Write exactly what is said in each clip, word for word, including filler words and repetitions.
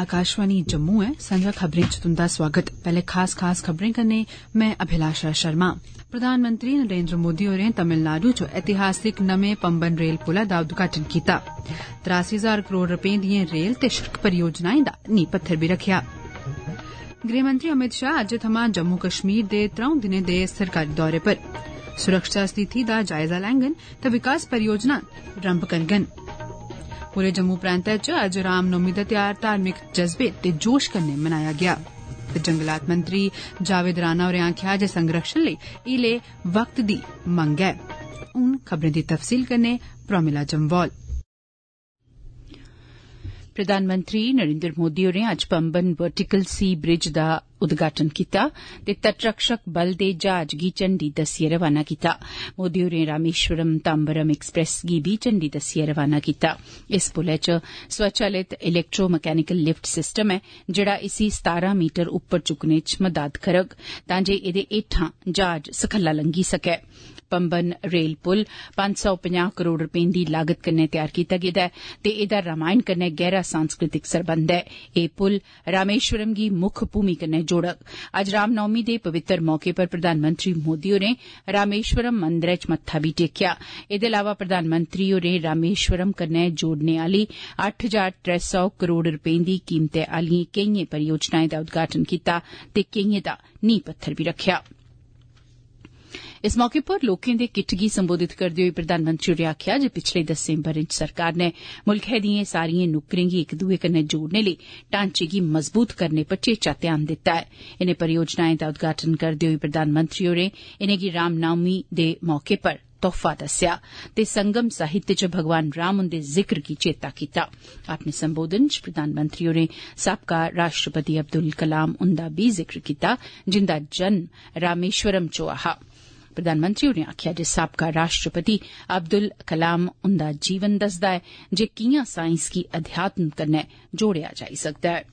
आकाशवाणी जम्मू है। संजा खबरें च तुंदा स्वागत। पहले खास खास खबरें कन्नै मैं अभिलाषा शर्मा। प्रधानमंत्री नरेंद्र मोदी होरें तमिलनाडु च ऐतिहासिक नमें पंबन रेल पुलै दा उद्घाटन कीता। त्रासी हजार करोड़ रपें दिएं रेल ते शिड़क परियोजनाएं दा नींह पत्थर भी रखेआ। गृहमंत्री अमित शाह अज्ज थमां जम्मू कश्मीर दे त्रौं दिनें दे सरकारी दौरे पर। सुरक्षा स्थिति दा जायजा लैंगन ते विकास परियोजना रंभ करङन। पूरे जम्मू प्रांतै च अज्ज रामनौमी दा ध्यार धार्मिक जज्बे ते जोश कन्नै मनाया गेआ। ते जंगलात मंत्री जावेद राणा होरें आखेआ जे संरक्षण लेई इले वक्त दी मंग ऐ। हुन खबरें दी तफसील कन्नै प्रोमिला जम्वाल। प्रधानमंत्री नरेंद्र मोदी होरें अज्ज पंबन वर्टिकल सी ब्रिज दा उद्घाटन कीता ते तटरक्षक बल दे जहाज गी झंडी दस्सिए रवाना कीता। मोदी होरें रामेश्वरम तांबरम एक्सप्रेस गी बी झंडी दस्सिए रवाना कीता। इस पुलै च स्वचालित इलैक्ट्रो मैकेनिकल लिफ्ट सिस्टम ऐ जेड़ा इसी सतारां मीटर उप्पर चुकने च मदद करग तां जे एदे हेठां जहाज सखल्ला लंघी सकै। पंबन रेल पुल पंज सौ पचास करोड़ रपें दी लागत कन्नै तैयार कीता गेदा ऐ ते एदा रामायण कन्नै गहरा सांस्कृतिक सरबंध ऐ। एह पुल रामेश्वरम गी मुक्ख भूमि कन्नै जोड़ग। अज्ज रामनौमी दे पवित्र मौके पर प्रधानमंत्री मोदी होरें रामेश्वरम मंदरै च मत्था बी टेकेआ। एदे अलावा प्रधानमंत्री होरें रामेश्वरम कन्नै जोड़ने आली अट्ठ हजार त्रै सौ करोड़ रपें दी कीमतै आलिएं केईएं परियोजनाएं दा उद्घाटन कीता ते केईएं दा नींह पत्थर बी रखेआ। इस मौके पर लोकें दे किट्ठ गी संबोधित करदे होई प्रधानमंत्री होरें आखेआ जे पिछले दस्सें ब'रें च सरकार नै मुल्खै दिएं सारिएं नुक्करें गी इक दुए कन्नै जोड़ने लेई ढांचे गी मजबूत करने पर चेचा ध्यान दित्ता ऐ। इनें परियोजनाएं दा उद्घाटन करदे होई प्रधानमंत्री होरें इनेंगी रामनौमी दे मौके पर तोहफा दस्सेआ ते संगम साहित्य च भगवान राम हुंदे जिक्र गी चेता कीता। अपने संबोधन च प्रधानमंत्री होरें साबका राष्ट्रपति अब्दुल कलाम हुंदा बी जिक्र कीता जिंदा जन्म रामेश्वरम च होआ हा। प्रधानमंत्री होरें आखेआ जे साबका राष्ट्रपति अब्दुल कलाम हुंदा जीवन दसदा ऐ जे कियां साइंस गी अध्यात्म कन्नै जोड़ेआ जाई सकदा ऐ।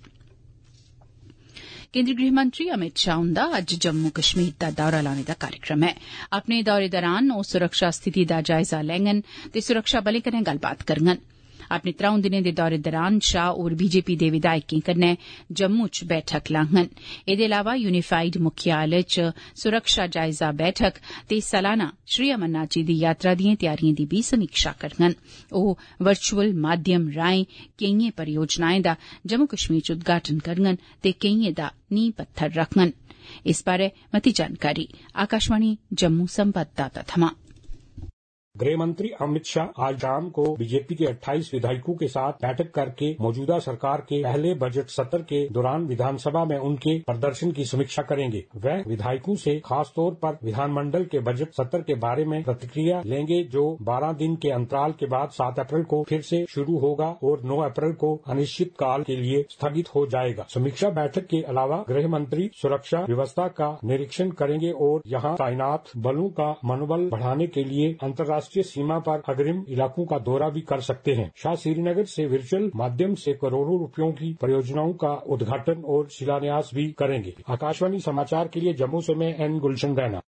केंद्रीय गृहमंत्री अमित शाह हुंदा अज्ज जम्मू कश्मीर दा दौरा लाने दा कार्यक्रम ऐ। अपने दौरे दौरान ओह सुरक्षा स्थिति दा जायजा लैङन ते सुरक्षा बलें कन्नै गल्लबात करङन। अपने त्रौं दिनें दे दौरे दौरान शाह होर बीजेपी दे विधायकें कन्नै जम्मू च बैठक लाङन। एदे अलावा यूनिफाइड मुख्यालय च सुरक्षा जायजा बैठक ते सालाना श्री अमरनाथ जी दी यात्रा दिएं तैयारिएं दी बी समीक्षा करङन। ओह वर्चुअल माध्यम राएं केईएं परियोजनाएं दा जम्मू कश्मीर च उद्घाटन करङन ते केईएं दा नींह पत्थर रखङन। इस बारै मती जानकारी आकाशवाणी जम्मू संवाददाता थमां। गृह मंत्री अमित शाह आज शाम को बीजेपी के अट्ठाईस विधायकों के साथ बैठक करके मौजूदा सरकार के पहले बजट सत्र के दौरान विधानसभा में उनके प्रदर्शन की समीक्षा करेंगे। वह विधायकों से खास तौर पर विधानमंडल के बजट सत्र के बारे में प्रतिक्रिया लेंगे जो बारह दिन के अंतराल के बाद सात अप्रैल को फिर से शुरू होगा और नौ अप्रैल को अनिश्चित काल के लिए स्थगित हो जाएगा। समीक्षा बैठक के अलावा गृह मंत्री सुरक्षा व्यवस्था का निरीक्षण करेंगे और यहाँ तैनात बलों का मनोबल बढ़ाने के लिए अंतर्राष्ट्रीय राष्ट्रीय सीमा पर अग्रिम इलाकों का दौरा भी कर सकते हैं। शाह श्रीनगर से वर्चुअल माध्यम से करोड़ों रुपयों की परियोजनाओं का उद्घाटन और शिलान्यास भी करेंगे। आकाशवाणी समाचार के लिए जम्मू से मैं एन गुलशन रैना।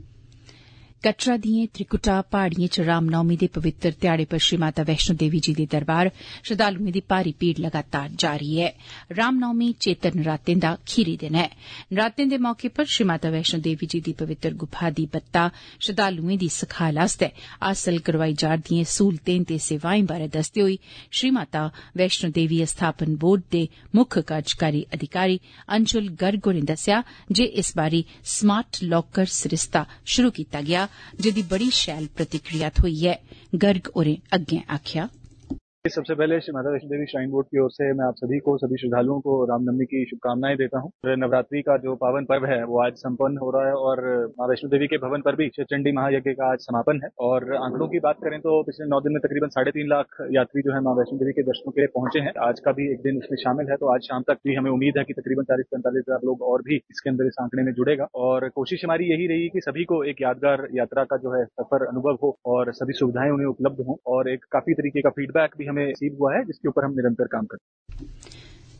कटरा दिएं त्रिकुटा पहाड़िएं च रामनौमी दे पवित्र ध्याड़े पर श्री माता वैष्णो देवी जी दे दरबार श्रद्धालुएं दी भारी भीड़ लगातार जारी ऐ। रामनौमी चेतर नरातें दा खीरी दिन ऐ। नरातें दे मौके पर श्री माता वैष्णो देवी जी दी पवित्र गुफा दी बत्ता श्रद्धालुएं दी सखाल आस्तै हासल करवाई जा'रदिएं सहूलतें ते सेवाएं बारै दसदे होई श्री माता वैष्णो देवी अस्थापन बोर्ड दे मुक्ख कार्यकारी अधिकारी अंशुल गर्ग होरें दस्सेआ जे इस बारी स्मार्ट लॉकर सरिस्ता शुरू कीता गेआ जिहदी बड़ी शैल प्रतिक्रिया थ्होई है। गर्ग होरें अग्गें आखेआ सबसे पहले श्री माता वैष्णो देवी श्राइन बोर्ड की ओर से मैं आप सभी को सभी श्रद्धालुओं को रामनवमी की शुभकामनाएं देता हूं। नवरात्रि का जो पावन पर्व है वो आज संपन्न हो रहा है और मां वैष्णो देवी के भवन पर भी चंडी महायज्ञ का आज समापन है। और आंकड़ों की बात करें तो पिछले नौ दिन में तकरीबन साढ़े तीन लाख यात्री जो है मां वैष्णो देवी के दर्शनों के लिए पहुंचे हैं। आज का भी एक दिन इसमें शामिल है तो आज शाम तक भी हमें उम्मीद है कि तकरीबन चालीस पैंतालीस हजार लोग और भी इसके अंदर इस आंकड़े में जुड़ेगा। और कोशिश हमारी यही रही कि सभी को एक यादगार यात्रा का जो है सफर अनुभव हो और सभी सुविधाएं उन्हें उपलब्ध हों। और एक काफी तरीके का फीडबैक भी हमें रिसीव हुआ है जिसके ऊपर हम निरंतर काम करते हैं।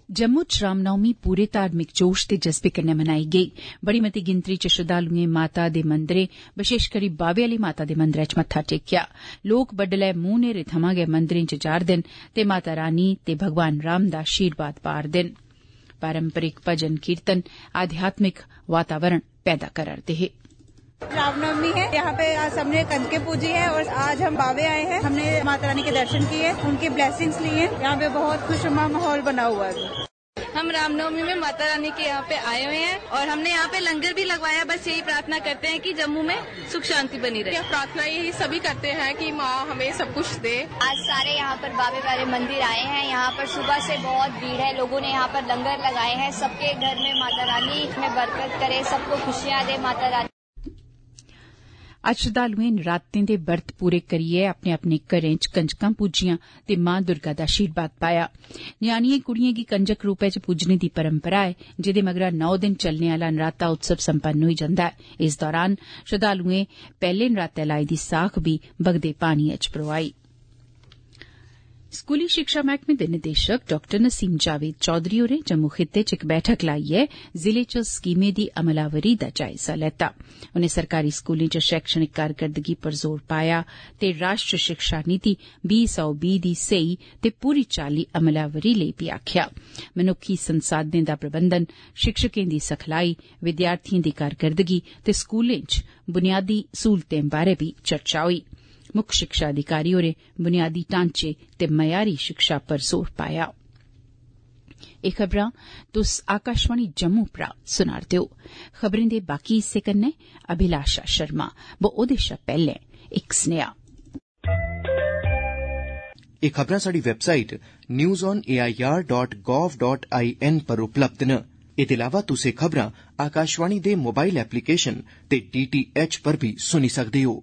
जम्मू च रामनवमी पूरे धार्मिक जोश ते जज्बे कन्नै मनाई गेई। बड़ी मती गिनतरी च श्रद्धालुएं माता दे मंदरें, विशेष करी बावे आली माता दे मंदरै च मत्था टेकेआ। लोक बड्डलै मूंह नेरे थमां गै मंदरें च जा'रदे न ते माता रानी ते भगवान राम दा आशीर्वाद पा'रदे न। पारंपरिक भजन कीर्तन आध्यात्मिक वातावरण पैदा करा'रदे हे। रामनवमी है, यहाँ पे आज सबने कंजके पूजी है और आज हम बावे आए हैं। हमने माता रानी के दर्शन किए, उनकी ब्लेसिंग्स लिए। यहाँ पे बहुत खुशनुमा माहौल बना हुआ है। हम रामनवमी में माता रानी के यहाँ पे आए हुए हैं और हमने यहाँ पे लंगर भी लगवाया। बस यही प्रार्थना करते हैं कि जम्मू में सुख शांति बनी रहे। प्रार्थना यही सभी करते हैं कि माँ हमें सब कुछ दे। आज सारे यहाँ पर बाबे वाले मंदिर आए हैं। यहाँ पर सुबह से बहुत भीड़ है। लोगों ने यहाँ पर लंगर लगाए हैं। सबके घर में माता रानी में बरकत करे, सबको खुशियाँ दे माता रानी। अज्ज श्रद्धालुएं नरातें दे बरत पूरे करियै अपने अपने घरें च कंजकां पूजियां ते मां दुर्गा दा आशीर्वाद पाया। न्याणियें कुड़ियें गी कंजक रूपै च पूजने दी परंपरा ऐ, जेदे मगरा नौ दिन चलने आला नराता उत्सव संपन्न होई जंदा ऐ। इस दौरान श्रद्धालुएं पैहले नराते लाई दी साख भी बगदे पानियै च परोआई। स्कूली शिक्षा मैहकमे दे निदेशक डॉ नसीम जावेद चौधरी होरें जम्मू खित्ते च इक बैठक लाइयै जिले च स्कीमें दी अमलावरी दा जायजा लैता। उनें सरकारी स्कूलें च शैक्षणिक कारकरदगी पर जोर पाया ते राष्ट्र शिक्षा नीति बीह् सौ बीह् दी सेही ते पूरी चाल्ली अमलावरी लेई बी आखेआ। मनुक्खी संसाधनें दा प्रबंधन, शिक्षकें दी सखलाई, विद्यार्थिएं दी कारकरदगी ते स्कूलें च बुनियादी सहूलतें बारै बी चर्चा होई। मुक्ख शिक्षा अधिकारी होरें बुनियादी ढांचे ते मयारी शिक्षा पर जोर पाया। एह खबरां तुस आकाशवाणी जम्मू परा सुना'रदे ओ। खबरें दे बाकी हिस्से कन्नै अभिलाषा शर्मा। बो ओदे शा पैहले इक सनेहा। एह खबरां साडी website news on A I R dot gov dot I N पर उपलब्ध न। एह्दे अलावा तुस एह खबरां आकाशवाणी दे मोबाइल एप्लीकेशन ते डी टी एच पर भी सुनी सकदे हो।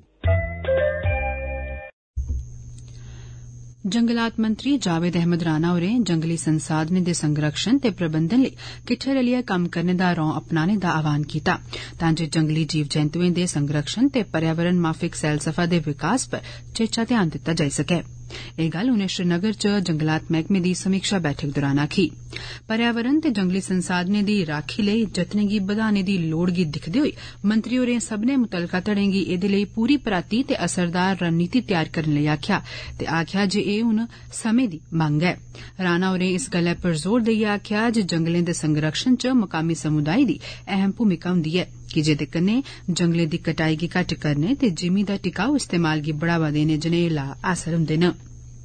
जंगलात मंत्री जावेद अहमद राणा होरें जंगली संसाधनें दे संरक्षण ते प्रबंधन लेई किट्ठे रलियै कम्म करने दा रौं अपनाने दा आह्वान कीता तां जे जंगली जीव जैंतुएं दे संरक्षण ते पर्यावरण माफिक सैलसफा दे विकास पर चेचा ध्यान दित्ता जाई सकै। एह गल्ल उनें श्रीनगर च जंगलात मैहकमे दी समीक्षा बैठक दौरान आखी। पर्यावरण ते जंगली संसाधनें दी राखी लेई जतनें गी बधाने दी लोड़ गी दिक्खदे होई मंत्री होरें सब्बनें मुतलका धड़ें गी एह्दे लेई पूरी पराती ते असरदार रणनीति तैयार करने लेई आखेआ ते आखेआ जे एह् हुन समें दी मंग ऐ। राणा होरें इस गल्लै पर जोर देइयै आखेआ जे जंगलें दे संरक्षण च मकामी समुदाय दी अहम भूमिका हुंदी ऐ कि जेदे कन्नै जंगलें दी कटाई गी घट्ट करने ते जिमी दा टिकाऊ इस्तेमाल गी बढ़ावा देने जनेह् लाह् हासल हुंदे न।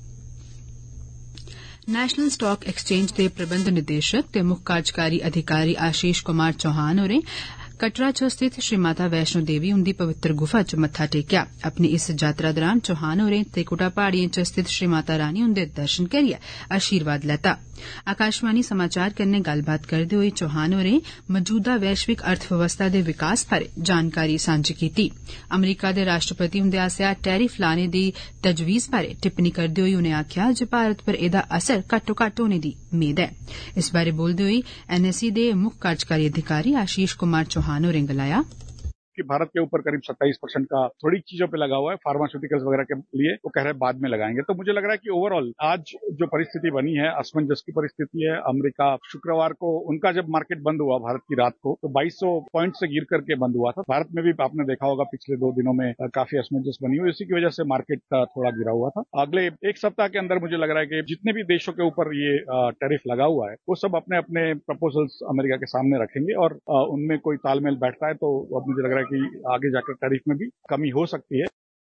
नेशनल स्टॉक एक्सचेंज दे प्रबंध निदेशक ते मुक्ख कार्यकारी अधिकारी आशीष कुमार चौहान होरें कटरा च स्थित श्री माता वैष्णो देवी उंदी पवित्र गुफा च मत्था टेकेआ। अपनी इस यात्रा दौरान चौहान होरें त्रिकुटा पहाड़ियें च स्थित श्री माता रानी उंदे दर्शन करियै आशीर्वाद लैता। आकाशवाणी समाचार कन्नै गल्लबात करदे होई चौहान होरें मौजूदा वैश्विक अर्थव्यवस्था दे विकास बारै जानकारी सांझी कीती। अमरीका दे राष्ट्रपति हुंदे आसेआ टैरिफ लाने दी तजवीज बारै टिप्पणी करदे होई उनें आखेआ जे भारत पर एह्दा असर घट्टो घट्ट होने दी मेद ऐ। इस बारै बोलदे होई एनएसई दे मुक्ख कार्यकारी अधिकारी आशीष कुमार चौहान होरें गलाया कि भारत के ऊपर करीब सत्ताईस परसेंट का थोड़ी चीजों पे लगा हुआ है फार्मास्यूटिकल्स वगैरह के लिए, वो कह रहे हैं बाद में लगाएंगे। तो मुझे लग रहा है कि ओवरऑल आज जो परिस्थिति बनी है असमंजस की परिस्थिति है। अमेरिका शुक्रवार को उनका जब मार्केट बंद हुआ भारत की रात को तो बाईस सौ पॉइंट से गिर करके बंद हुआ था। भारत में भी आपने देखा होगा पिछले दो दिनों में काफी असमंजस बनी हुई, इसी की वजह से मार्केट थोड़ा गिरा हुआ था। अगले एक सप्ताह के अंदर मुझे लग रहा है कि जितने भी देशों के ऊपर ये टैरिफ लगा हुआ है वो सब अपने अपने प्रपोजल्स अमेरिका के सामने रखेंगे और उनमें कोई तालमेल बैठता है तो अब मुझे लग रहा है कि आगे जाकर टैरिफ में भी कमी हो सकती है।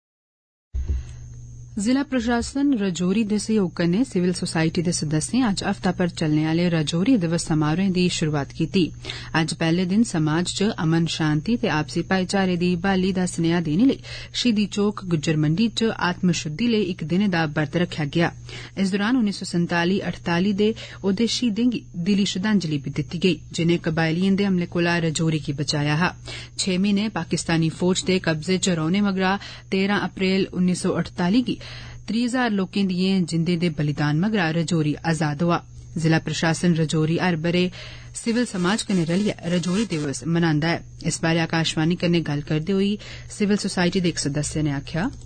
जिला प्रशासन रजौरी दे सहयोग कन्नै सिविल सोसाइटी दे सदस्यें अज्ज हफ्ता भर चलने आले रजौरी दिवस समारोहें दी शुरूआत कीती। अज्ज पैहले दिन समाज च अमन शांति ते आपसी भाईचारे दी बहाली दा सनेहा देने लेई शहीदी चौक गुज्जर मंडी च आत्मशुद्धि लेई इक दिनै दा बरत रखेआ गेआ। इस दौरान उन्नी सौ संताली अड़ताली दे ओहदे शहीदें गी दिली श्रद्धांजलि भी दित्ती गेई जिनें कबायलियें दे हमले कोला रजौरी गी बचाया हा। छे म्हीने पाकिस्तानी फौज दे कब्जे च रौहने मगरा तेरह अप्रैल उन्नी सौ अड़ताली गी त्रीह् हजार लोकें दिएं जिंदें दे बलिदान मगरा रजौरी आजाद होआ। जिला प्रशासन रजौरी हर बरे सिविल समाज कन्नै रलियै रजौरी दिवस मनांदा ऐ। इस बारै आकाशवाणी कन्नै गल्ल करदे होई सिविल सोसाइटी दे इक सदस्य नै आखेआ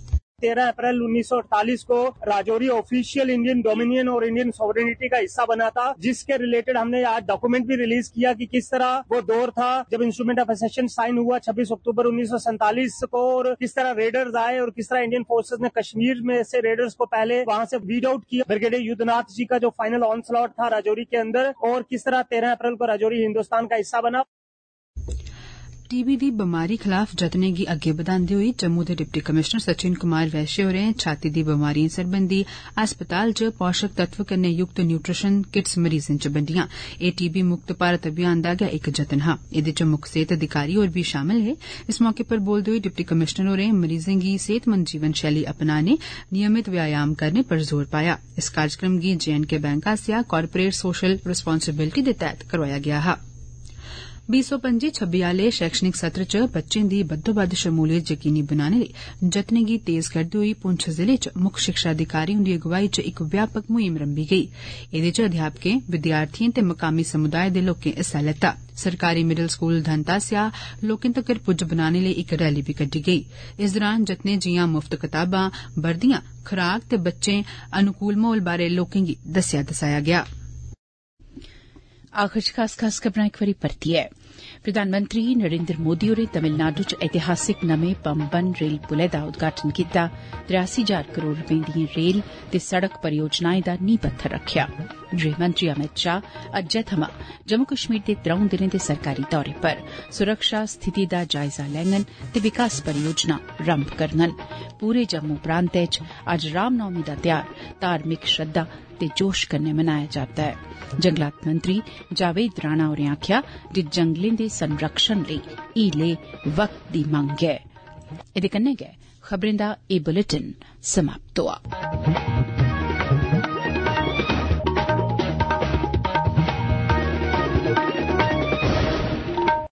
तेरह अप्रैल उन्नीस सौ अड़तालीस को राजौरी ऑफिशियल इंडियन डोमिनियन और इंडियन सॉवरेनिटी का हिस्सा बना था, जिसके रिलेटेड हमने आज डॉक्यूमेंट भी रिलीज किया कि किस तरह वो दौर था जब इंस्ट्रूमेंट ऑफ एसेशन साइन हुआ छब्बीस अक्टूबर उन्नीस सौ सैंतालीस को, और किस तरह रेडर्स आए और किस तरह इंडियन फोर्सेस ने कश्मीर में से रेडर्स को पहले वहां से वीड आउट किया। ब्रिगेडियर युद्धनाथ जी का जो फाइनल ऑनस्लॉट था राजौरी के अंदर, और किस तरह तेरह अप्रैल को राजौरी हिंदुस्तान का हिस्सा बना। टीबी दी बमारी खिलाफ जतनें गी अग्गे बधांदे होई जम्मू दे डिप्टी कमिशनर सचिन कुमार वैश्य होरें छाती दी बमारियें सरबंधी अस्पताल च पोषक तत्व कन्नै युक्त न्यूट्रिशन किट्स मरीजें च बंडियां। एह टीबी मुक्त भारत अभियान दा गै इक जतन हा। एदे च मुक्ख सेहत अधिकारी होर बी शामिल हे। इस मौके पर बोलदे होई डिप्टी कमिशनर होरें मरीजें गी सेहतमंद जीवन शैली अपनाने, नियमित व्यायाम करने पर जोर पाया। इस कार्यक्रम गी जे एंड के बैंक आसेया कारपोरेट सोशल रिस्पांसिबिलिटी दे तैहत करोआया गेआ हा। बीस सौ पंजी छब्बी आले शैक्षणिक सत्र च बच्चें दी बद्धोबद्ध शमूलियत यकीनी बनाने लेई जतनें गी तेज करदे होई पुंछ जिले च मुक्ख शिक्षा अधिकारी हुंदी अगुवाई च इक व्यापक मुहिम रंभी गेई। एदे च अध्यापकें, विद्यार्थियें ते मकामी समुदाय दे लोकें हिस्सा लैता। सरकारी मिडल स्कूल धंता आसेया लोकें तगर पुज्ज बनाने लेई इक रैली भी कड्डी गेई। इस दौरान जतनें जियां मुफ्त कताबां, वर्दियां, खुराक ते बच्चें अनुकूल माहौल बारै लोकें गी दस्सेया दसाया गेआ। आखिर च खास खास खबरां एक बारी परतियै। प्रधानमंत्री नरेंद्र मोदी होरें तमिलनाडु च ऐतिहासिक नमें पम्बन रेल पुलै दा उद्घाटन कीता। त्रियासी हजार करोड़ रपें दिएं रेल ते सड़क परियोजनाएं दा नींह पत्थर रखेआ। गृहमंत्री अमित शाह अज्जै थमां जम्मू कश्मीर दे त्रौं दिनें दे सरकारी दौरे पर सुरक्षा स्थिति दा जायजा लैङन ते विकास परियोजना रंभ करङन। पूरे जम्मू प्रांतै च अज्ज रामनौमी दा ध्यार धार्मिक श्रद्धा ते जोश कन्नै मनाया जा'रदा ऐ। जंगलात मंत्री जावेद राणा होरें आखेआ जे जंगलें दे संरक्षण लेई हीले वक्त दी मंग ऐ। एदे कन्नै गै खबरें दा एह बुलेटिन समाप्त होआ।